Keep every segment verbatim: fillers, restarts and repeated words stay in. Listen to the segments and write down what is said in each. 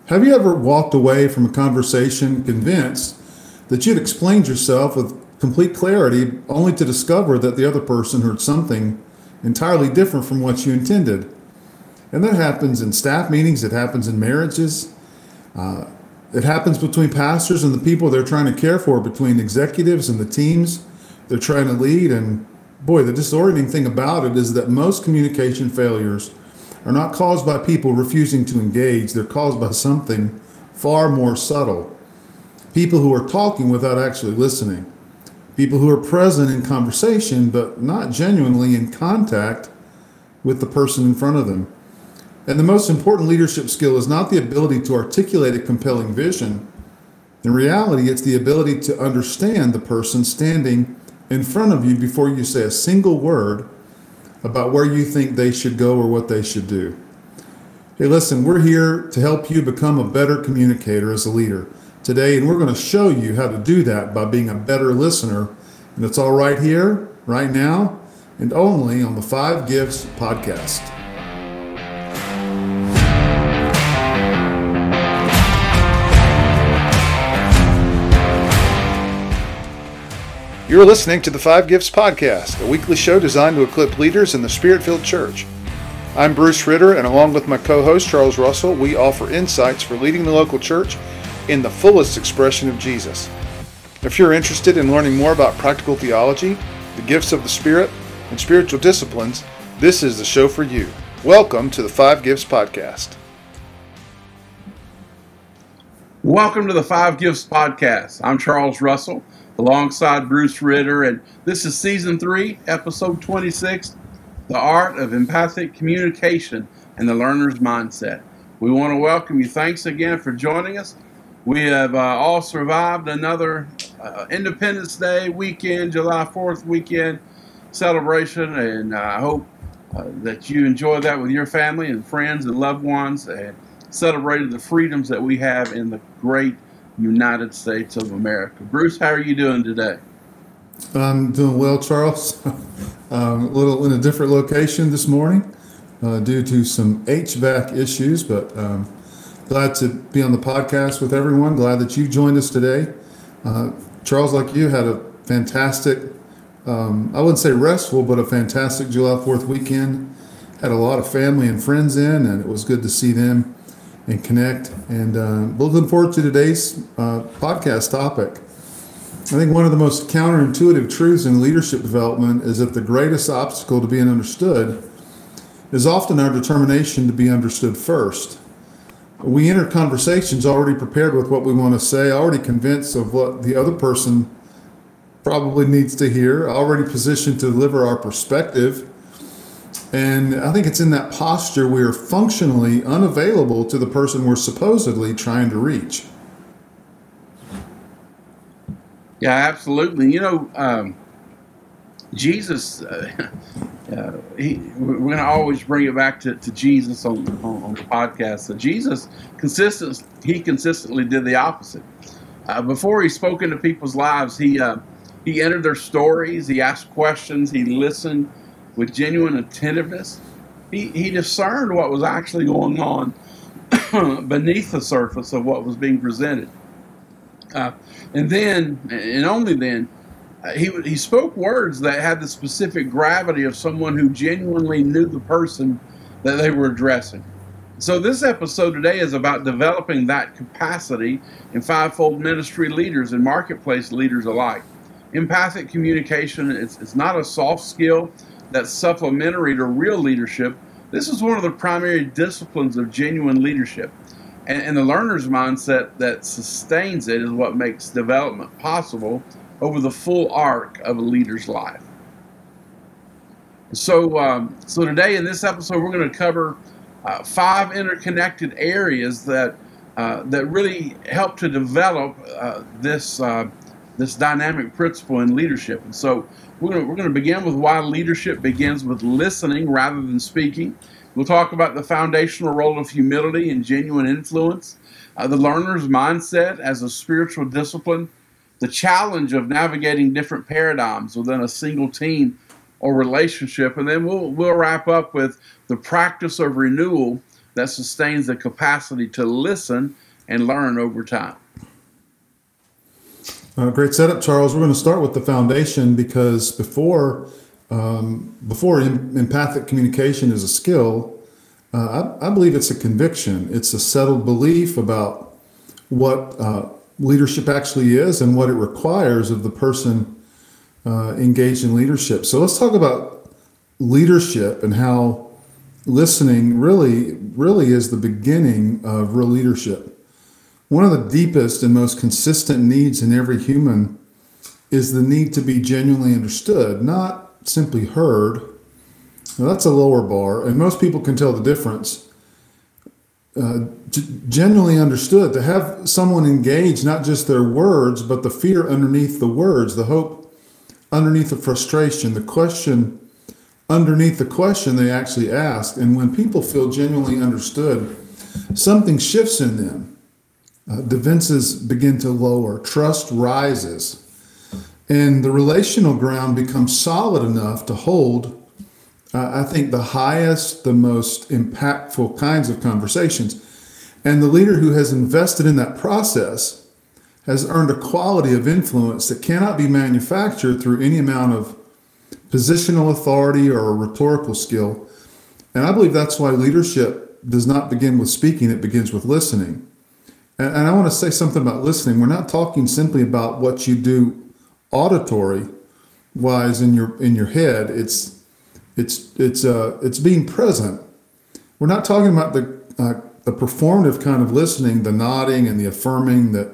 Have you ever walked away from a conversation convinced that you'd explained yourself with complete clarity only to discover that the other person heard something entirely different from what you intended? And that happens in staff meetings, it happens in marriages, uh, it happens between pastors and the people they're trying to care for, between executives and the teams they're trying to lead. And boy, the disorienting thing about it is that most communication failures are not caused by people refusing to engage, they're caused by something far more subtle. People who are talking without actually listening. People who are present in conversation but not genuinely in contact with the person in front of them. And the most important leadership skill is not the ability to articulate a compelling vision. In reality, it's the ability to understand the person standing in front of you before you say a single word about where you think they should go or what they should do. Hey, listen, we're here to help you become a better communicator as a leader today, and we're going to show you how to do that by being a better listener. And it's all right here, right now, and only on the Five Gifts podcast. You're listening to the Five Gifts Podcast, a weekly show designed to equip leaders in the Spirit-filled church. I'm Bruce Ritter, and along with my co-host Charles Russell, we offer insights for leading the local church in the fullest expression of Jesus. If you're interested in learning more about practical theology, the gifts of the Spirit, and spiritual disciplines, this is the show for you. Welcome to the Five Gifts Podcast. Welcome to the Five Gifts Podcast. I'm Charles Russell, alongside Bruce Ritter, and this is Season three, Episode twenty-six, The Art of Empathic Communication and the Learner's Mindset. We want to welcome you. Thanks again for joining us. We have uh, all survived another uh, Independence Day weekend, July fourth weekend celebration, and uh, I hope uh, that you enjoyed that with your family and friends and loved ones and celebrated the freedoms that we have in the great United States of America. Bruce, how are you doing today? I'm doing well, Charles. um, a little in a different location this morning uh, due to some H V A C issues, but um, glad to be on the podcast with everyone. Glad that you joined us today. Uh, Charles, like you, had a fantastic, um, I wouldn't say restful, but a fantastic July fourth weekend. Had a lot of family and friends in, and it was good to see them and connect. And uh, looking forward to today's uh, podcast topic. I think one of the most counterintuitive truths in leadership development is that the greatest obstacle to being understood is often our determination to be understood first. We enter conversations already prepared with what we want to say, already convinced of what the other person probably needs to hear, already positioned to deliver our perspective. And I think it's in that posture we are functionally unavailable to the person we're supposedly trying to reach. Yeah, absolutely. You know, um, Jesus, uh, uh, he, we're going to always bring it back to, to Jesus on, on, on the podcast. So Jesus, consistent, he consistently did the opposite. Uh, before he spoke into people's lives, he uh, he entered their stories, he asked questions, he listened with genuine attentiveness. He, he discerned what was actually going on beneath the surface of what was being presented. Uh, and then, and only then, uh, he he spoke words that had the specific gravity of someone who genuinely knew the person that they were addressing. So this episode today is about developing that capacity in fivefold ministry leaders and marketplace leaders alike. Empathic communication, it's, it's not a soft skill that's supplementary to real leadership. This is one of the primary disciplines of genuine leadership. And, and the learner's mindset that sustains it is what makes development possible over the full arc of a leader's life. So, um, so today in this episode, we're going to cover uh, five interconnected areas that uh, that really help to develop uh, this uh, this dynamic principle in leadership. And so we're going to, we're going to begin with why leadership begins with listening rather than speaking. We'll talk about the foundational role of humility and genuine influence, uh, the learner's mindset as a spiritual discipline, the challenge of navigating different paradigms within a single team or relationship, and then we'll we'll wrap up with the practice of renewal that sustains the capacity to listen and learn over time. Uh, great setup, Charles. We're going to start with the foundation because before um, before em- empathic communication is a skill, uh, I, I believe it's a conviction. It's a settled belief about what uh, leadership actually is and what it requires of the person uh, engaged in leadership. So let's talk about leadership and how listening really, really is the beginning of real leadership. One of the deepest and most consistent needs in every human is the need to be genuinely understood, not simply heard. Now, that's a lower bar, and most people can tell the difference. Uh, g- genuinely understood, to have someone engage not just their words, but the fear underneath the words, the hope underneath the frustration, the question underneath the question they actually ask. And when people feel genuinely understood, something shifts in them. Uh, defenses begin to lower, trust rises, and the relational ground becomes solid enough to hold, uh, I think, the highest, the most impactful kinds of conversations. And the leader who has invested in that process has earned a quality of influence that cannot be manufactured through any amount of positional authority or a rhetorical skill. And I believe that's why leadership does not begin with speaking, it begins with listening. And I want to say something about listening. We're not talking simply about what you do auditory wise in your in your head. It's it's it's uh it's being present. We're not talking about the uh, the performative kind of listening, the nodding and the affirming that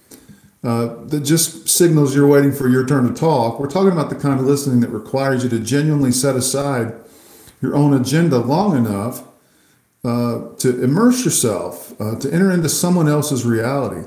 uh, that just signals you're waiting for your turn to talk. We're talking about the kind of listening that requires you to genuinely set aside your own agenda long enough Uh, to immerse yourself, uh, to enter into someone else's reality.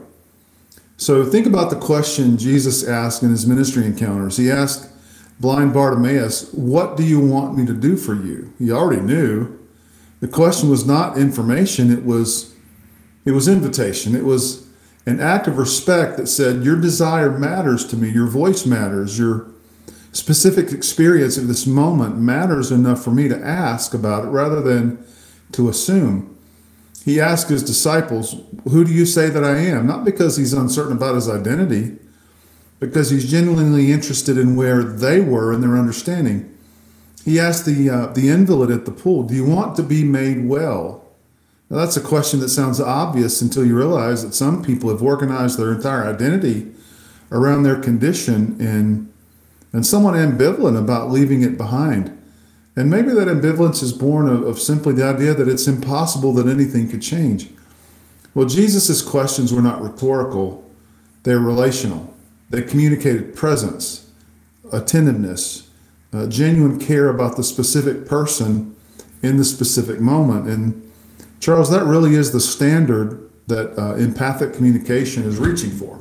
So think about the question Jesus asked in his ministry encounters. He asked blind Bartimaeus, "What do you want me to do for you?" He already knew. The question was not information, it was it was invitation. It was an act of respect that said, your desire matters to me, your voice matters, your specific experience of this moment matters enough for me to ask about it rather than to assume. He asked his disciples, "Who do you say that I am?" Not because he's uncertain about his identity, because he's genuinely interested in where they were in their understanding. He asked the uh, the invalid at the pool, "Do you want to be made well?" Now, that's a question that sounds obvious until you realize that some people have organized their entire identity around their condition and and somewhat ambivalent about leaving it behind. And maybe that ambivalence is born of, of simply the idea that it's impossible that anything could change. Well, Jesus' questions were not rhetorical, they're relational. They communicated presence, attentiveness, uh, genuine care about the specific person in the specific moment. And Charles, that really is the standard that uh, empathic communication is reaching for.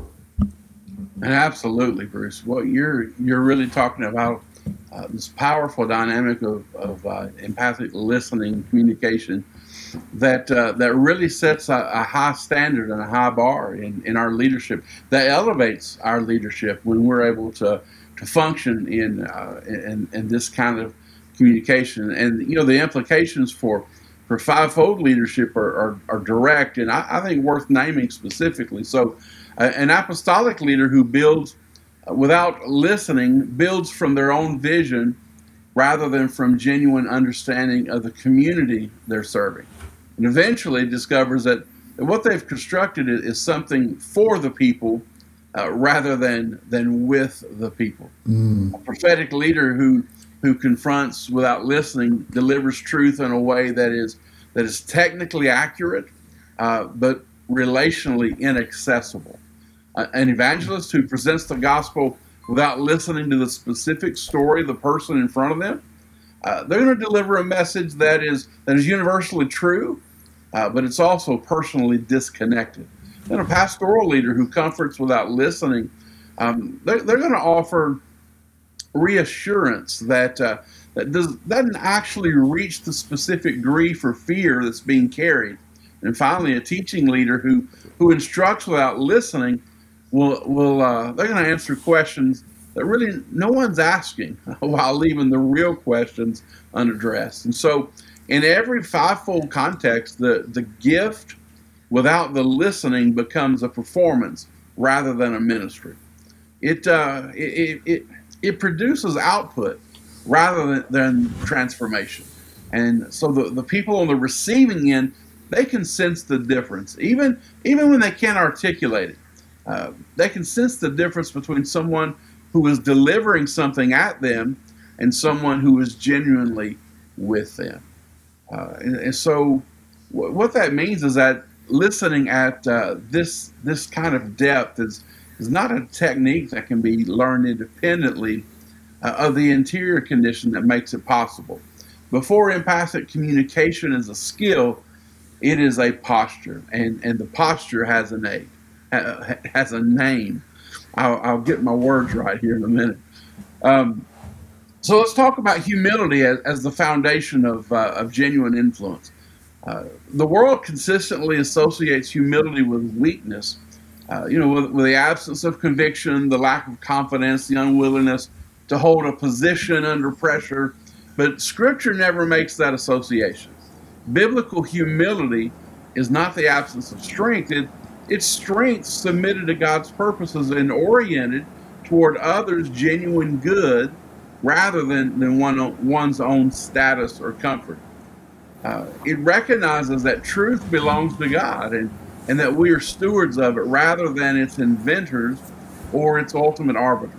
And absolutely, Bruce. What you're you're really talking about Uh, this powerful dynamic of, of uh, empathic listening communication that uh, that really sets a, a high standard and a high bar in, in our leadership, that elevates our leadership when we're able to to function in uh, in, in this kind of communication. And you know, the implications for for fivefold leadership are, are, are direct, and I, I think worth naming specifically. So uh, an apostolic leader who builds without listening builds from their own vision rather than from genuine understanding of the community they're serving, and eventually discovers that what they've constructed is something for the people uh, rather than than with the people. Mm. A prophetic leader who who confronts without listening delivers truth in a way that is that is technically accurate, uh, but relationally inaccessible. Uh, an evangelist who presents the gospel without listening to the specific story of the person in front of them, uh, they're going to deliver a message that is that is universally true, uh, but it's also personally disconnected. And a pastoral leader who comforts without listening, um, they're, they're going to offer reassurance that uh, that does, doesn't actually reach the specific grief or fear that's being carried. And finally, a teaching leader who who instructs without listening will will uh, they're going to answer questions that really no one's asking while leaving the real questions unaddressed. And so In every fivefold context, the, the gift without the listening becomes a performance rather than a ministry. It, uh, it, it, it produces output rather than, than transformation. And so the, the people on the receiving end, they can sense the difference, even, even when they can't articulate it. Uh, they can sense the difference between someone who is delivering something at them and someone who is genuinely with them. Uh, and, and so w- what that means is that listening at uh, this this kind of depth is, is not a technique that can be learned independently uh, of the interior condition that makes it possible. Before empathic communication is a skill, it is a posture, and, and the posture has a name. Uh, has a name. I'll, I'll get my words right here in a minute. Um, so let's talk about humility as, as the foundation of, uh, of genuine influence. Uh, the world consistently associates humility with weakness, uh, you know, with, with the absence of conviction, the lack of confidence, the unwillingness to hold a position under pressure. But Scripture never makes that association. Biblical humility is not the absence of strength. It, it's strength submitted to God's purposes and oriented toward others' genuine good rather than, than one, one's own status or comfort. Uh, it recognizes that truth belongs to God and, and that we are stewards of it rather than its inventors or its ultimate arbiters.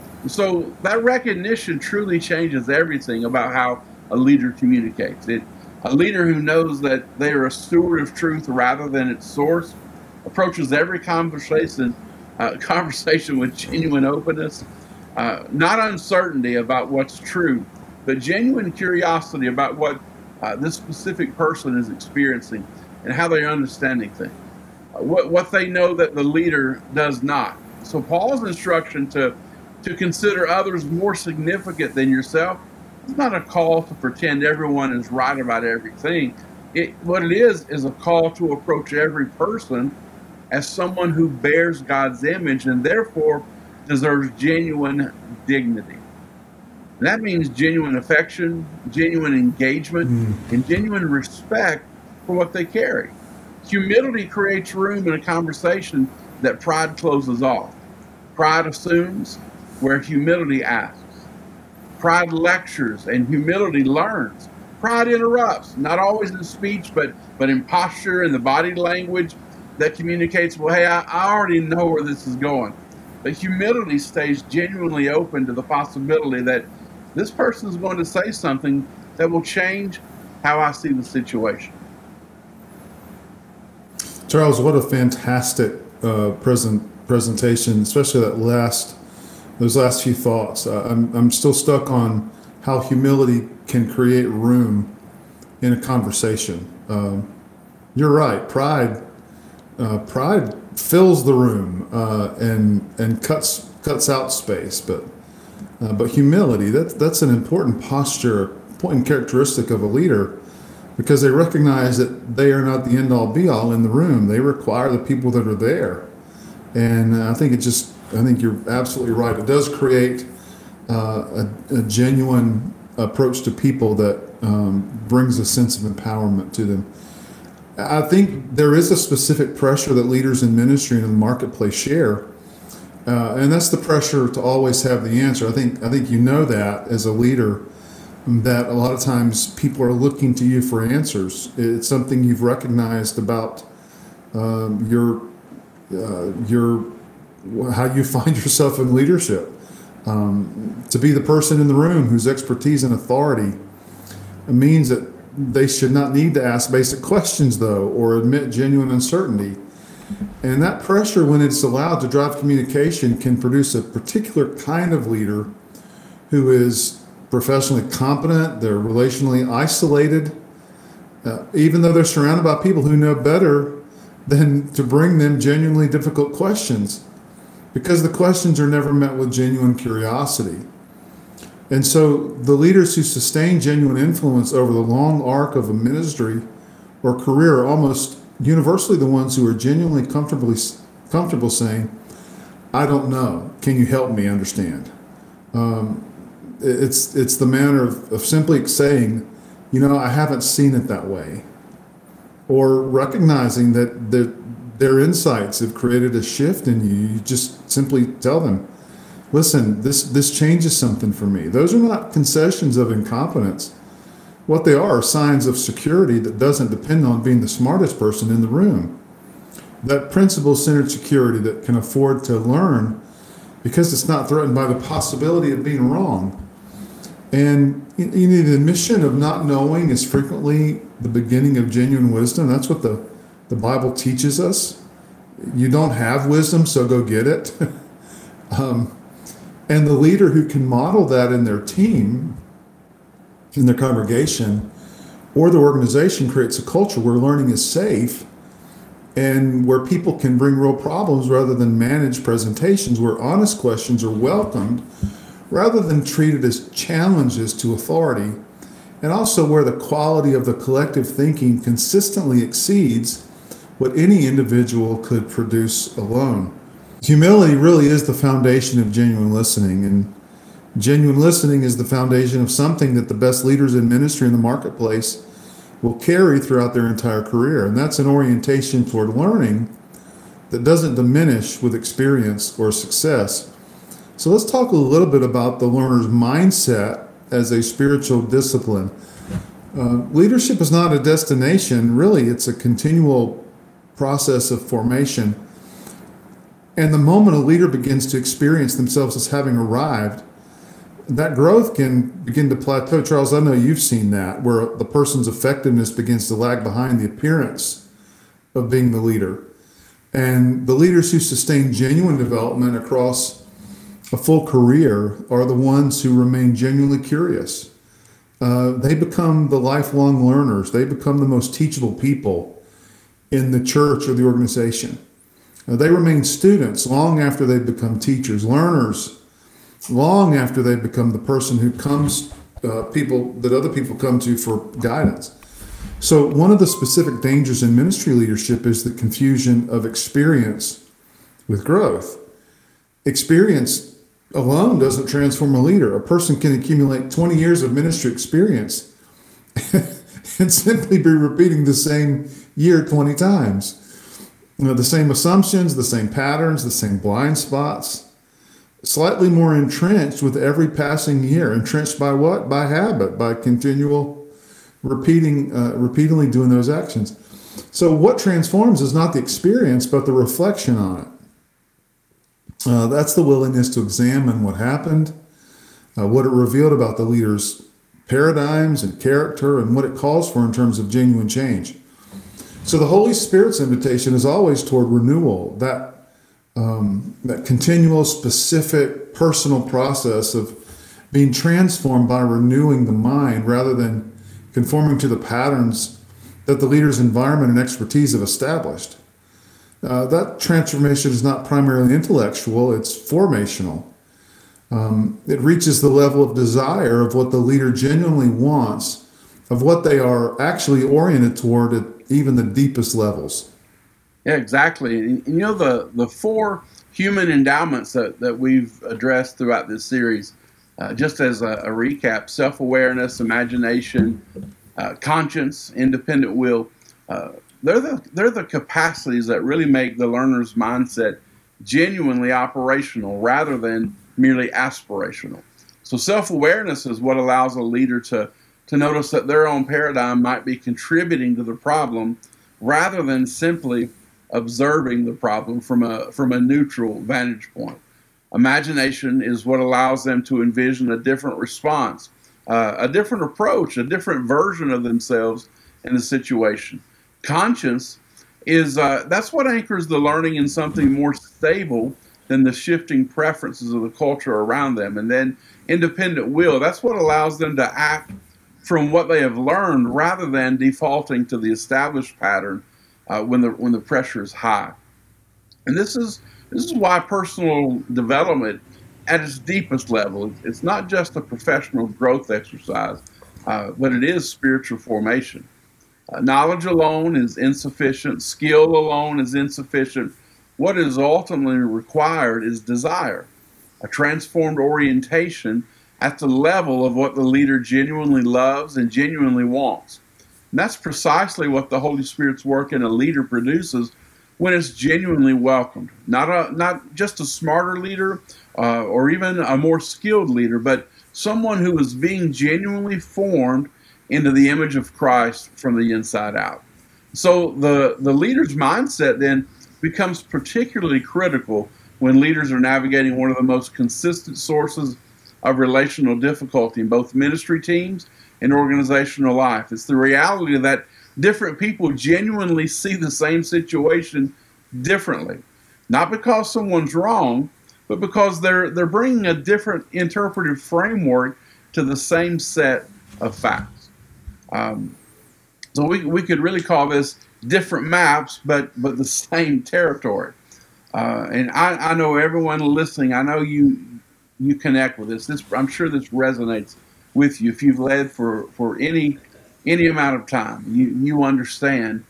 So that recognition truly changes everything about how a leader communicates. It, a leader who knows that they are a steward of truth rather than its source approaches every conversation uh, conversation with genuine openness, uh, not uncertainty about what's true, but genuine curiosity about what uh, this specific person is experiencing and how they're understanding things, uh, what what they know that the leader does not. So Paul's instruction to to consider others more significant than yourself is not a call to pretend everyone is right about everything. It, what it is is a call to approach every person as someone who bears God's image and therefore deserves genuine dignity. And that means genuine affection, genuine engagement, mm. and genuine respect for what they carry. Humility creates room in a conversation that pride closes off. Pride assumes where humility asks. Pride lectures and humility learns. Pride interrupts, not always in speech, but, but in posture and the body language that communicates, well, hey, I, I already know where this is going. But humility stays genuinely open to the possibility that this person is going to say something that will change how I see the situation. Charles, what a fantastic uh, present presentation, especially that last those last few thoughts. Uh, I'm I'm still stuck on how humility can create room in a conversation. Um, you're right. Pride, uh, pride fills the room uh, and and cuts cuts out space. But uh, but humility, that's that's an important posture, important characteristic of a leader, because they recognize that they are not the end all be all in the room. They require the people that are there. And I think it just, I think you're absolutely right. It does create uh, a, a genuine approach to people that um, brings a sense of empowerment to them. I think there is a specific pressure that leaders in ministry and in the marketplace share, uh, and that's the pressure to always have the answer. I think, I think you know that as a leader, that a lot of times people are looking to you for answers. It's something you've recognized about um, your Uh, your how you find yourself in leadership. Um, to be the person in the room whose expertise and authority means that they should not need to ask basic questions, though, or admit genuine uncertainty. And that pressure, when it's allowed to drive communication, can produce a particular kind of leader who is professionally competent, they're relationally isolated, uh, even though they're surrounded by people who know better than to bring them genuinely difficult questions, because the questions are never met with genuine curiosity. And so the leaders who sustain genuine influence over the long arc of a ministry or career are almost universally the ones who are genuinely comfortably comfortable saying, I don't know, can you help me understand? Um, it's, it's the manner of, of simply saying, you know, I haven't seen it that way. Or recognizing that the, their insights have created a shift in you. You just simply tell them, listen, this, this changes something for me. Those are not concessions of incompetence. What they are are signs of security that doesn't depend on being the smartest person in the room. That principle-centered security that can afford to learn because it's not threatened by the possibility of being wrong. And you know, the admission of not knowing is frequently the beginning of genuine wisdom. That's what the, the Bible teaches us. You don't have wisdom, so go get it. um, and the leader who can model that in their team, in their congregation, or the organization creates a culture where learning is safe and where people can bring real problems rather than managed presentations, where honest questions are welcomed rather than treated as challenges to authority, and also where the quality of the collective thinking consistently exceeds what any individual could produce alone. Humility really is the foundation of genuine listening, and genuine listening is the foundation of something that the best leaders in ministry in the marketplace will carry throughout their entire career, and that's an orientation toward learning that doesn't diminish with experience or success. So let's talk a little bit about the learner's mindset as a spiritual discipline. Uh, leadership is not a destination, really, it's a continual process of formation. And the moment a leader begins to experience themselves as having arrived, that growth can begin to plateau. Charles, I know you've seen that, where the person's effectiveness begins to lag behind the appearance of being the leader. And the leaders who sustain genuine development across a full career are the ones who remain genuinely curious. Uh, they become the lifelong learners. They become the most teachable people in the church or the organization. Uh, they remain students long after they become teachers, learners long after they become the person who comes, uh, people that other people come to for guidance. So one of the specific dangers in ministry leadership is the confusion of experience with growth. Experience alone doesn't transform a leader. A person can accumulate twenty years of ministry experience and simply be repeating the same year twenty times. You know, the same assumptions, the same patterns, the same blind spots, slightly more entrenched with every passing year. Entrenched by what? By habit, by continual repeating, uh, repeatedly doing those actions. So what transforms is not the experience, but the reflection on it. Uh, that's the willingness to examine what happened, uh, what it revealed about the leader's paradigms and character, and what it calls for in terms of genuine change. So the Holy Spirit's invitation is always toward renewal, that um, that continual, specific, personal process of being transformed by renewing the mind rather than conforming to the patterns that the leader's environment and expertise have established. Uh, that transformation is not primarily intellectual, it's formational. Um, it reaches the level of desire of what the leader genuinely wants, of what they are actually oriented toward at even the deepest levels. Yeah, exactly. And, you know, the, the four human endowments that, that we've addressed throughout this series, uh, just as a, a recap: self-awareness, imagination, uh, conscience, independent will. Uh, they're the they're the capacities that really make the learner's mindset genuinely operational rather than merely aspirational. So self-awareness is what allows a leader to to notice that their own paradigm might be contributing to the problem rather than simply observing the problem from a from a neutral vantage point. Imagination is what allows them to envision a different response, uh, a different approach, a different version of themselves in the situation. Conscience is uh, that's what anchors the learning in something more stable than the shifting preferences of the culture around them. And then independent will, that's what allows them to act from what they have learned rather than defaulting to the established pattern uh, when the when the pressure is high. And this is this is why personal development at its deepest level, it's not just a professional growth exercise, uh, but it is spiritual formation. Uh, knowledge alone is insufficient. Skill alone is insufficient. What is ultimately required is desire, a transformed orientation, at the level of what the leader genuinely loves and genuinely wants. And that's precisely what the Holy Spirit's work in a leader produces when it's genuinely welcomed. Not a not just a smarter leader uh, or even a more skilled leader, but someone who is being genuinely formed into the image of Christ from the inside out. So the, the leader's mindset then becomes particularly critical when leaders are navigating one of the most consistent sources of relational difficulty in both ministry teams and organizational life. It's the reality that different people genuinely see the same situation differently, not because someone's wrong, but because they're they're bringing a different interpretive framework to the same set of facts. Um, so we we could really call this different maps, but but the same territory. Uh, and I, I know everyone listening, I know you you connect with this. This I'm sure this resonates with you. If you've led for, for any any amount of time, you you understand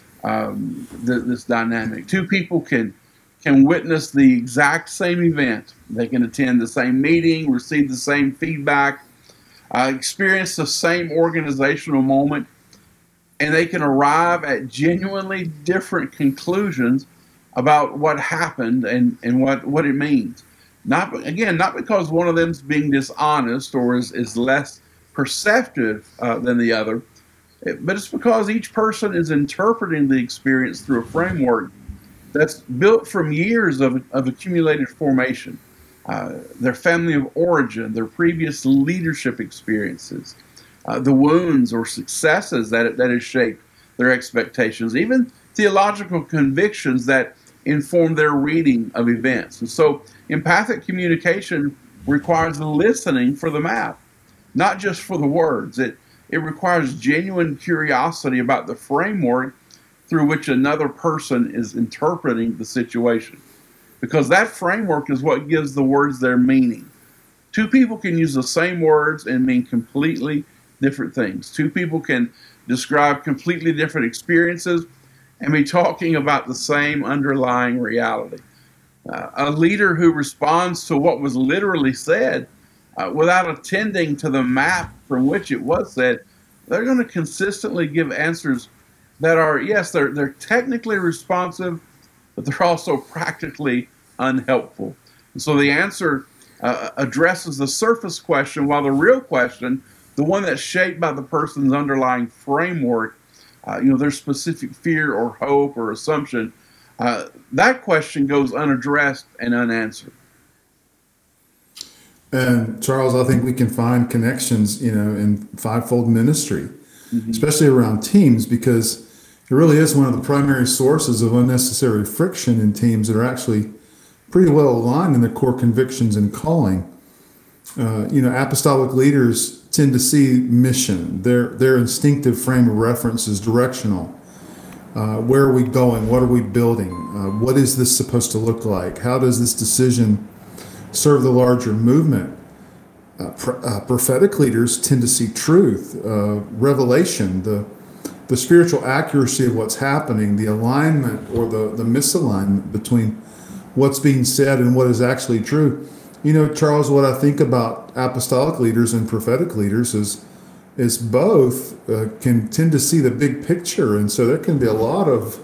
um, th- this dynamic. Two people can can witness the exact same event. They can attend the same meeting, receive the same feedback, uh, experience the same organizational moment, and they can arrive at genuinely different conclusions about what happened and, and what, what it means. Not again, not because one of them is being dishonest or is, is less perceptive uh, than the other, but it's because each person is interpreting the experience through a framework that's built from years of, of accumulated formation, uh, their family of origin, their previous leadership experiences, uh, the wounds or successes that that has shaped their expectations, even theological convictions that inform their reading of events. And so empathic communication requires listening for the map, not just for the words. It, it requires genuine curiosity about the framework through which another person is interpreting the situation. Because that framework is what gives the words their meaning. Two people can use the same words and mean completely different things. Two people can describe completely different experiences and be talking about the same underlying reality. Uh, a leader who responds to what was literally said uh, without attending to the map from which it was said, they're going to consistently give answers that are, yes, they're they're technically responsive, but they're also practically unhelpful. And so the answer uh, addresses the surface question, while the real question, the one that's shaped by the person's underlying framework, uh, you know, their specific fear or hope or assumption, uh, that question goes unaddressed and unanswered. And Charles, I think we can find connections, you know, in fivefold ministry, mm-hmm. especially around teams, because it really is one of the primary sources of unnecessary friction in teams that are actually pretty well aligned in their core convictions and calling. Uh, you know, apostolic leaders tend to see mission. Their their instinctive frame of reference is directional. Uh, where are we going? What are we building? Uh, what is this supposed to look like? How does this decision serve the larger movement? Uh, pr- uh, prophetic leaders tend to see truth, uh, revelation, the the spiritual accuracy of what's happening, the alignment or the, the misalignment between what's being said and what is actually true. You know, Charles, what I think about apostolic leaders and prophetic leaders is is both uh, can tend to see the big picture, and so there can be a lot of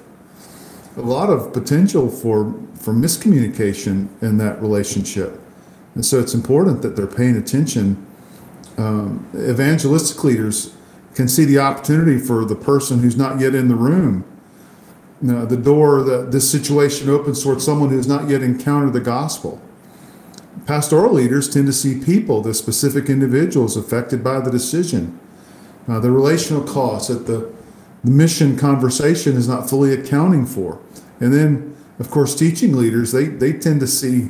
a lot of potential for for miscommunication in that relationship. And so it's important that they're paying attention. Um, evangelistic leaders can see the opportunity for the person who's not yet in the room. You know, the door that this situation opens towards someone who's not yet encountered the gospel. Pastoral leaders tend to see people, the specific individuals affected by the decision, uh, the relational costs that the, the mission conversation is not fully accounting for. And then, of course, teaching leaders, they, they tend to see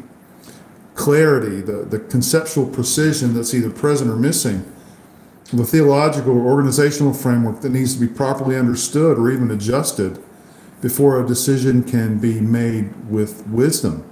clarity, the, the conceptual precision that's either present or missing, the theological or organizational framework that needs to be properly understood or even adjusted before a decision can be made with wisdom.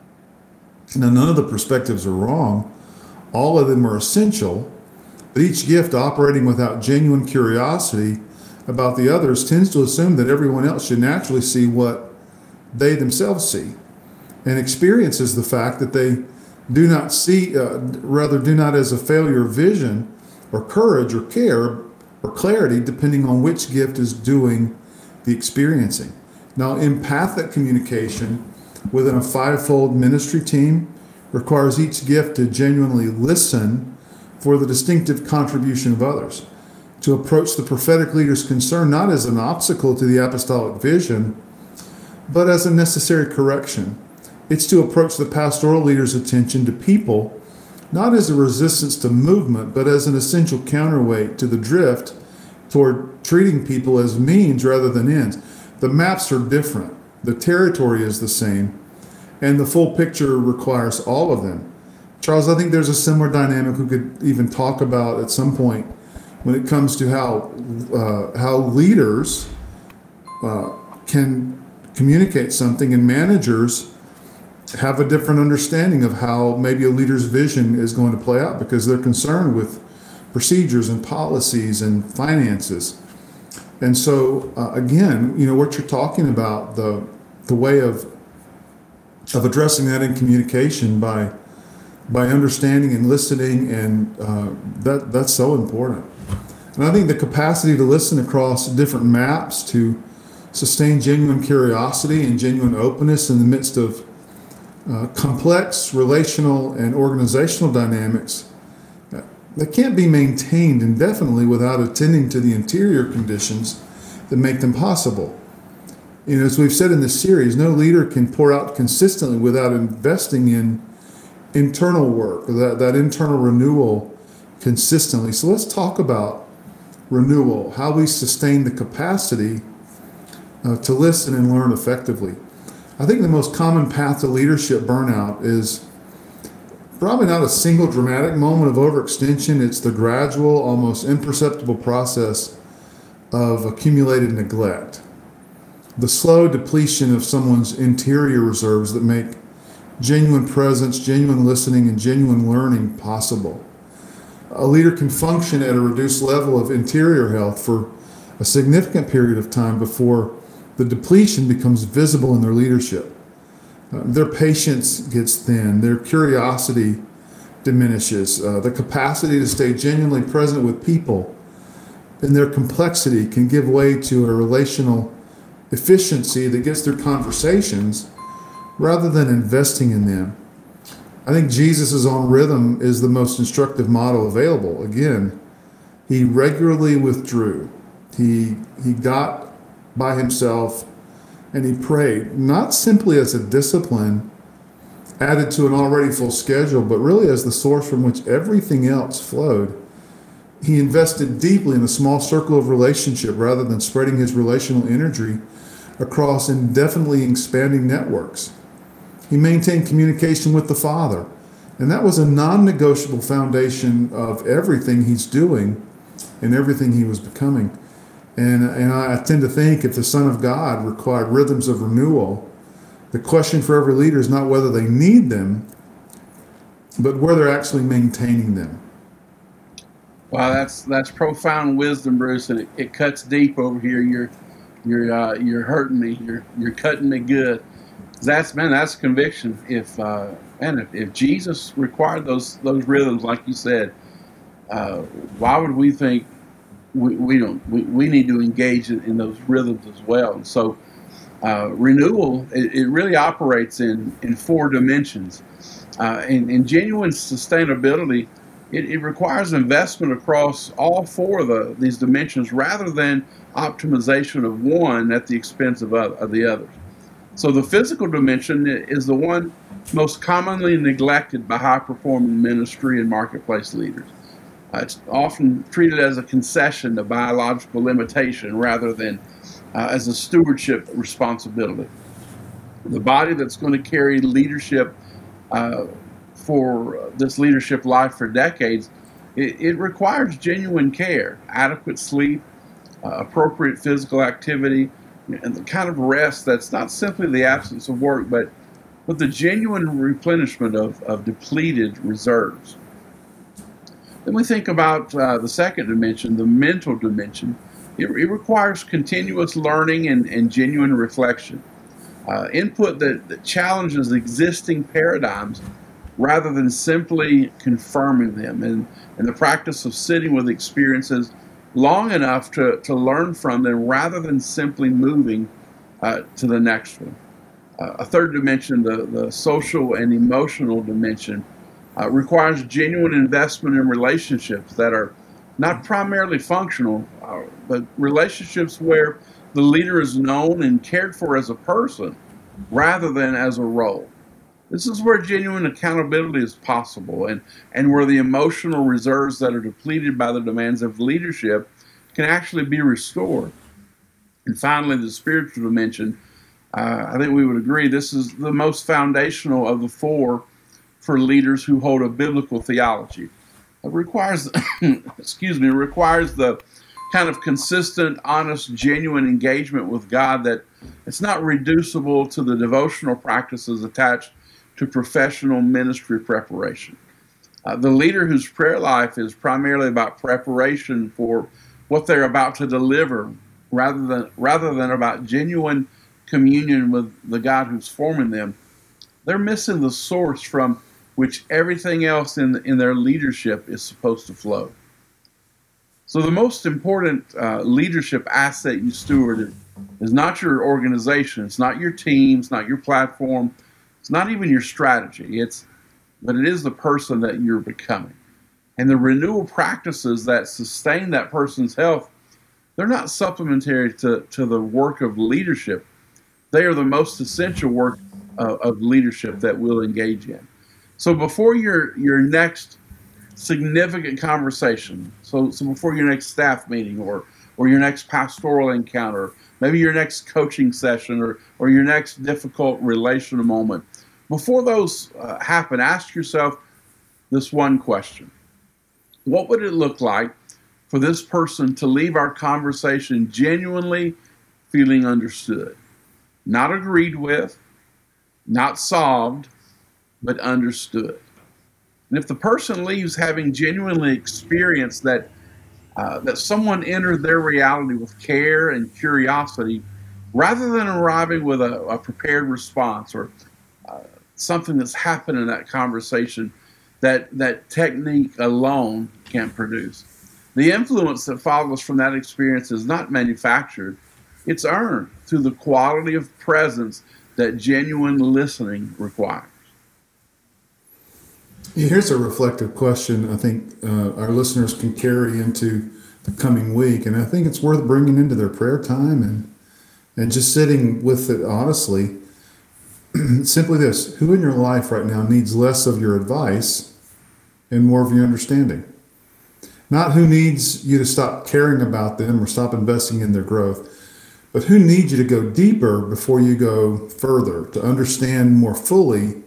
Now, none of the perspectives are wrong. All of them are essential, but each gift operating without genuine curiosity about the others tends to assume that everyone else should naturally see what they themselves see, and experiences the fact that they Do not see, uh, rather, do not as a failure of vision or courage or care or clarity, depending on which gift is doing the experiencing. Now, empathic communication within a fivefold ministry team requires each gift to genuinely listen for the distinctive contribution of others, to approach the prophetic leader's concern not as an obstacle to the apostolic vision, but as a necessary correction. It's to approach the pastoral leader's attention to people not as a resistance to movement, but as an essential counterweight to the drift toward treating people as means rather than ends. The maps are different, the territory is the same, and the full picture requires all of them. Charles, I think there's a similar dynamic we could even talk about at some point when it comes to how uh, how leaders uh, can communicate something, and managers have a different understanding of how maybe a leader's vision is going to play out because they're concerned with procedures and policies and finances. And so, uh, again, you know, what you're talking about, the the way of of addressing that in communication by by understanding and listening, and uh, that that's so important. And I think the capacity to listen across different maps, to sustain genuine curiosity and genuine openness in the midst of uh, complex relational and organizational dynamics uh, that can't be maintained indefinitely without attending to the interior conditions that make them possible. You know, as we've said in this series, no leader can pour out consistently without investing in internal work, that, that internal renewal consistently. So let's talk about renewal, how we sustain the capacity uh, to listen and learn effectively. I think the most common path to leadership burnout is probably not a single dramatic moment of overextension. It's the gradual, almost imperceptible process of accumulated neglect. The slow depletion of someone's interior reserves that make genuine presence, genuine listening, and genuine learning possible. A leader can function at a reduced level of interior health for a significant period of time before the depletion becomes visible in their leadership. Uh, their patience gets thin, their curiosity diminishes, uh, the capacity to stay genuinely present with people and their complexity can give way to a relational efficiency that gets through conversations rather than investing in them. I think Jesus' own rhythm is the most instructive model available. Again, he regularly withdrew. He, he got by himself and he prayed, not simply as a discipline added to an already full schedule, but really as the source from which everything else flowed. He invested deeply in a small circle of relationship rather than spreading his relational energy across indefinitely expanding networks. He maintained communication with the Father, and that was a non-negotiable foundation of everything he's doing and everything he was becoming. And, and I tend to think if the Son of God required rhythms of renewal, the question for every leader is not whether they need them, but where they're actually maintaining them. Wow, that's that's profound wisdom, Bruce, and it, it cuts deep over here. You're you're uh, you're hurting me. You're you're cutting me good. That's man, that's conviction. If uh, man, if, if Jesus required those those rhythms, like you said, uh, why would we think we, we don't we, we need to engage in, in those rhythms as well? And so, uh, renewal it, it really operates in in four dimensions. Uh, in, in genuine sustainability, it, it requires investment across all four of the, these dimensions rather than optimization of one at the expense of, other, of the others. So the physical dimension is the one most commonly neglected by high-performing ministry and marketplace leaders. Uh, it's often treated as a concession to biological limitation rather than uh, as a stewardship responsibility. The body that's going to carry leadership uh, for this leadership life for decades, it, it requires genuine care, adequate sleep, uh, appropriate physical activity, and the kind of rest that's not simply the absence of work, but but the genuine replenishment of, of depleted reserves. Then we think about uh, the second dimension, the mental dimension. It, it requires continuous learning and, and genuine reflection. Uh, input that, that challenges existing paradigms rather than simply confirming them, and, and the practice of sitting with experiences long enough to, to learn from them rather than simply moving uh, to the next one. Uh, a third dimension, the, the social and emotional dimension, uh, requires genuine investment in relationships that are not primarily functional, uh, but relationships where the leader is known and cared for as a person rather than as a role. This is where genuine accountability is possible, and, and where the emotional reserves that are depleted by the demands of leadership can actually be restored. And finally, the spiritual dimension, uh, I think we would agree this is the most foundational of the four for leaders who hold a biblical theology. It requires, excuse me, requires the kind of consistent, honest, genuine engagement with God that it's not reducible to the devotional practices attached to professional ministry preparation. Uh, the leader whose prayer life is primarily about preparation for what they're about to deliver rather than rather than about genuine communion with the God who's forming them, they're missing the source from which everything else in, in their leadership is supposed to flow. So the most important uh, leadership asset you steward is, is not your organization, it's not your team, it's not your platform, it's not even your strategy, it's but it is the person that you're becoming. And the renewal practices that sustain that person's health, they're not supplementary to, to the work of leadership. They are the most essential work uh, of leadership that we'll engage in. So before your your next significant conversation, so so before your next staff meeting or or your next pastoral encounter, maybe your next coaching session or or your next difficult relational moment, before those uh, happen, ask yourself this one question. What would it look like for this person to leave our conversation genuinely feeling understood? Not agreed with, not solved, but understood. And if the person leaves having genuinely experienced that uh, that someone entered their reality with care and curiosity, rather than arriving with a, a prepared response or uh, something that's happened in that conversation that that technique alone can't produce. The influence that follows from that experience is not manufactured, it's earned through the quality of presence that genuine listening requires. Here's a reflective question I think uh, our listeners can carry into the coming week, and I think it's worth bringing into their prayer time and and just sitting with it honestly. Simply this: who in your life right now needs less of your advice and more of your understanding? Not who needs you to stop caring about them or stop investing in their growth, but who needs you to go deeper before you go further, to understand more fully,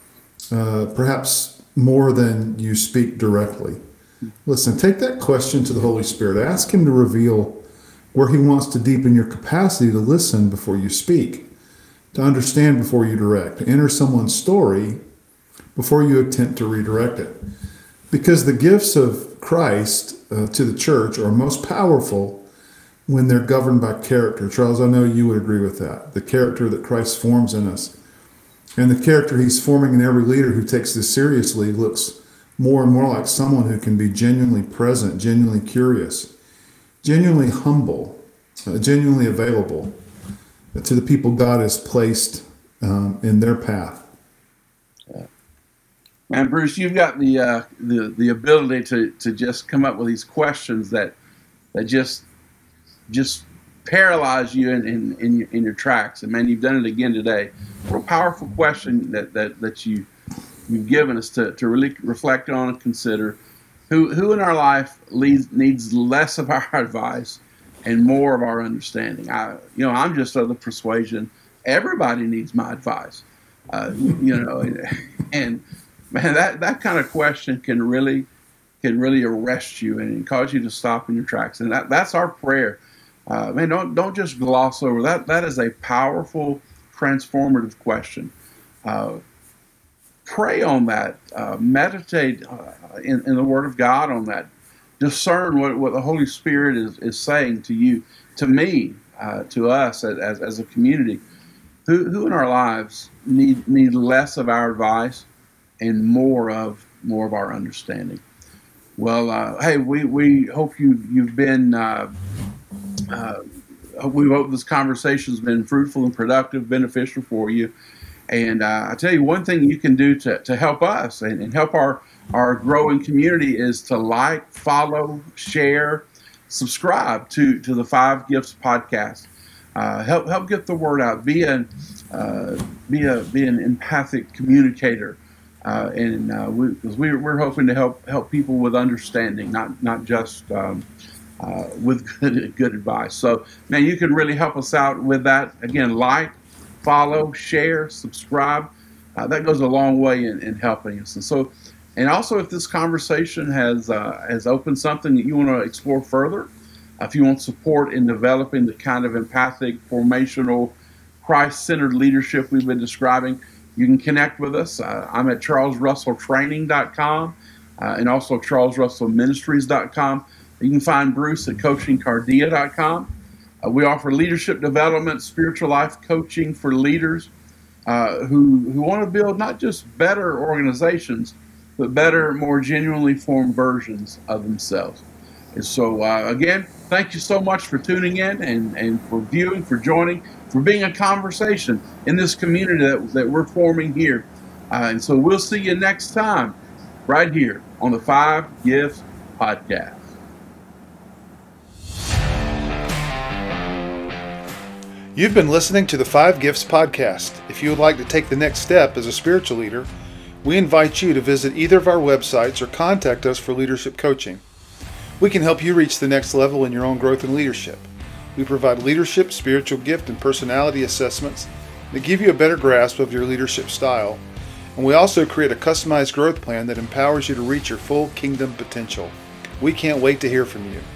uh, perhaps more than you speak directly. Listen, take that question to the Holy Spirit. Ask Him to reveal where He wants to deepen your capacity to listen before you speak, to understand before you direct, to enter someone's story before you attempt to redirect it. Because the gifts of Christ uh, to the church are most powerful when they're governed by character. Charles, I know you would agree with that. The character that Christ forms in us. And the character He's forming in every leader who takes this seriously looks more and more like someone who can be genuinely present, genuinely curious, genuinely humble, uh, genuinely available to the people God has placed um, in their path. Yeah. Man, Bruce, you've got the uh, the the ability to to just come up with these questions that that just just paralyze you in in, in, your, in your tracks. And man, you've done it again today. What a powerful question that that that you you've given us to to really reflect on and consider. Who who in our life leads, needs less of our advice and more of our understanding? I you know I'm just of the persuasion everybody needs my advice. Uh, you know, and, and man, that that kind of question can really can really arrest you and cause you to stop in your tracks. And that that's our prayer. Uh, man, don't don't just gloss over that. That is a powerful, transformative question. Uh, pray on that. Uh, meditate uh, in, in the Word of God on that. Discern what, what the Holy Spirit is, is saying to you, to me, uh, to us as, as a community. Who who in our lives need need less of our advice and more of more of our understanding. Well, uh, hey, we, we hope you you've been. Uh, uh, we hope this conversation has been fruitful and productive, beneficial for you. And uh, I tell you, one thing you can do to, to help us and, and help our, our growing community is to like, follow, share, subscribe to, to the Five Gifts podcast. Uh, help help get the word out. Be an uh, be a be an empathic communicator, uh, and uh, we, cause we we're hoping to help help people with understanding, not not just. Um, Uh, with good, good advice. So, man, you can really help us out with that. Again, like, follow, share, subscribe. Uh, that goes a long way in, in helping us. And so, and also, if this conversation has uh, has opened something that you want to explore further, uh, if you want support in developing the kind of empathic, formational, Christ-centered leadership we've been describing, you can connect with us. Uh, I'm at charles russell training dot com uh, and also charles russell ministries dot com. You can find Bruce at coaching cardia dot com. Uh, we offer leadership development, spiritual life coaching for leaders uh, who, who want to build not just better organizations, but better, more genuinely formed versions of themselves. And so, uh, again, thank you so much for tuning in and, and for viewing, for joining, for being a conversation in this community that, that we're forming here. Uh, and so we'll see you next time right here on the Five Gifts Podcast. You've been listening to the Five Gifts Podcast. If you would like to take the next step as a spiritual leader, we invite you to visit either of our websites or contact us for leadership coaching. We can help you reach the next level in your own growth and leadership. We provide leadership, spiritual gift, and personality assessments that give you a better grasp of your leadership style. And we also create a customized growth plan that empowers you to reach your full kingdom potential. We can't wait to hear from you.